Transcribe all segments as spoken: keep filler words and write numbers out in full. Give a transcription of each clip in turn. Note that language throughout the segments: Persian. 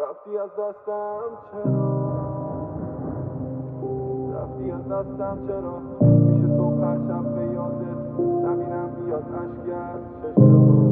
رفتی از دستم چرا رفتی از دستم چرا میشه صبح هر شب به یادت نبینم بیاد اشک از چشم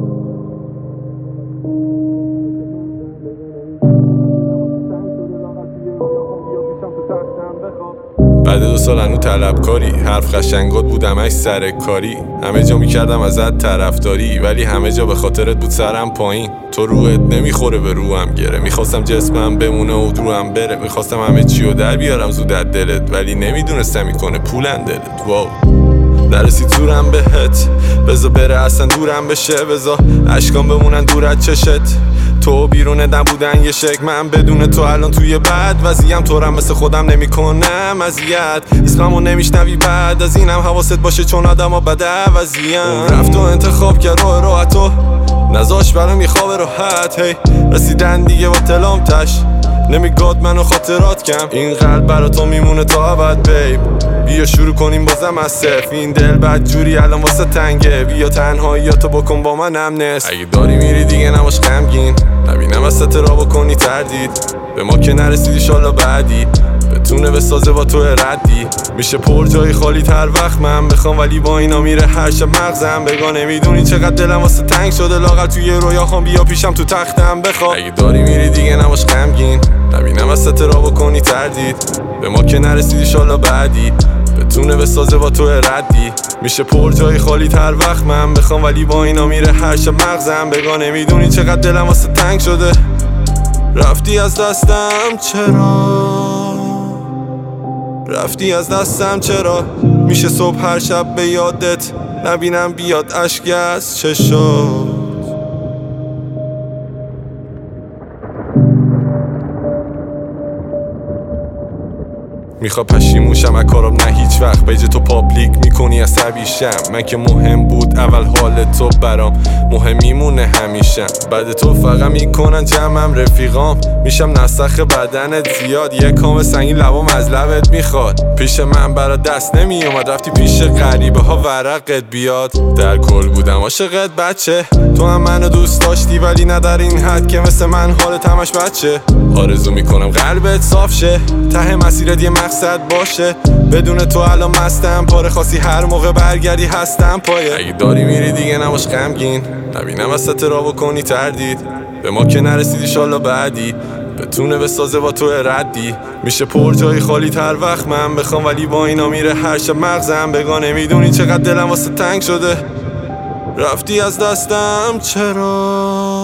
بعد دو سال هنو طلبکاری حرف قشنگات بودم اش سر کاری همه جا میکردم ازت طرفداری ولی همه جا به خاطرت بود سرم پایین تو روحت نمیخوره به روحم گره میخواستم جسمم بمونه و روحم بره میخواستم همه چیو در بیارم زود از دلت ولی نمیدونستم میکنه پولن دلت واو نرسید زورم بهت بذار بره اصلا دورم بشه بذار اشکام بمونن دور از چشت تو بیرون نبودن یه شک من بدون تو الان توی بد وضعیم طورم مثل خودم نمیکنم اذیت اسممو نمیشنوی بعد از اینم حواست باشه چون آدما بده وضعیم رفت و انتخاب کرد راه راحتو نذاش برام یه خواب راحت هی رسیدن دیگه با تلام تش نمیگاد منو خاطرات کم این قلب برا تو میمونه تا ابد بیب بیا شروع کنیم بازم از صفر این دل بد جوری الان واسه تنگه بیا تنهاییاتو بکن با منم نصف اگه داری میری دیگه نباش غمگین نبینم از سترا بکنی تردید به ما که نرسیدی شالا بعدی بتونه بسازه با تو ردی میشه پر جای خالی تر وقت من بخوام ولی با اینا میره هر شب مغزم بگا نمیدونی چقدر دلم واسه تنگ شده لاغر توی رویاهام بیا پیشم تو تختم بخواب اگه داری میری دیگه نباش غمگین نبینم از سترا بکنی تردید به ما که نرسیدی شالا بعدی بتونه بسازه با تو ردی میشه پر جای خالی تر وقت من بخوام ولی با اینا میره هر شب مغزم بگا نمیدونی چقدر دلم واسه تنگ شده رفتی از دستم چرا رفتی از دستم چرا میشه صبح هر شب به یادت نبینم بیاد اشک از چشات میخوا پشیموشم از کارم نه هیچ وقت بیجه تو پابلیک میکنی عصبی شم من که مهم بود اول حال تو برام مهم میمونه همیشه بعد تو فقط میکنن جمعم رفیقام میشم نسخ بدنت زیاد یه کام سنگین لبام از لبت میخواد پیش من برا دست نمیومد رفتی پیش غریبه ها ورقت بیاد در کل بودم عاشقت بچه تو هم منو دوست داشتی ولی نه در این حد که مثل من حالت همش بچه آرزو میکنم قلبت صاف شه ته مسیرت یه مقصد باشه بدون تو الان مستم پاره خاصی هر موقع برگردی هستم پایه اگه داری میری دیگه نباش غمگین نبینم از سترا بکنی تردید به ما که نرسیدی شالا بعدی بتونه بسازه با تو ردی میشه پر جای خالی تر وقت من بخوام ولی با اینا میره هر شب مغزم بگا نمیدونی چقدر دلم واسه تنگ شده رفتی از دستم چرا